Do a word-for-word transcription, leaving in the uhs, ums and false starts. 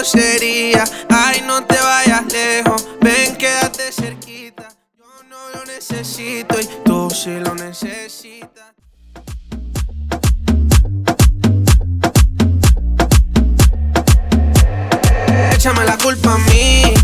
sería. Ay, no te vayas lejos, ven, quédate cerquita. Yo no lo necesito y tú sí lo necesitas. Échame la culpa a mí,